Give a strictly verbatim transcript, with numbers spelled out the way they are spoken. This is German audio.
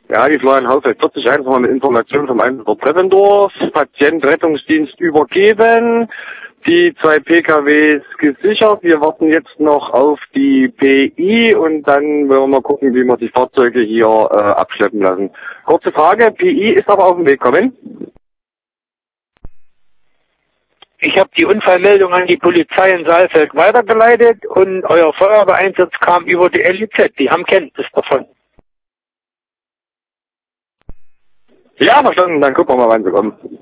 Ja, die Florian Hausfeld vierzig, einfach mal mit Informationen vom Einsatz Treffendorf, Patient Rettungsdienst übergeben, die zwei P K Ws gesichert. Wir warten jetzt noch auf die P I und dann werden wir gucken, wie wir die Fahrzeuge hier äh, abschleppen lassen. Kurze Frage, P I ist aber auf dem Weg, kommen? Ich habe die Unfallmeldung an die Polizei in Saalfeld weitergeleitet und euer Feuerwehreinsatz kam über die L I Z. Die haben Kenntnis davon. Ja, verstanden. Dann gucken wir mal, wann sie kommen.